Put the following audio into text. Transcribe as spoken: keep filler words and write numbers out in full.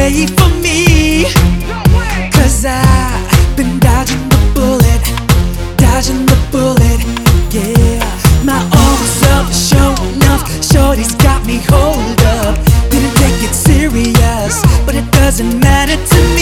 wait for me, cause I've been dodging the bullet, dodging the bullet, yeah. My own self is showing enough, shorty's got me hold up. Didn't take it serious, but it doesn't matter to me.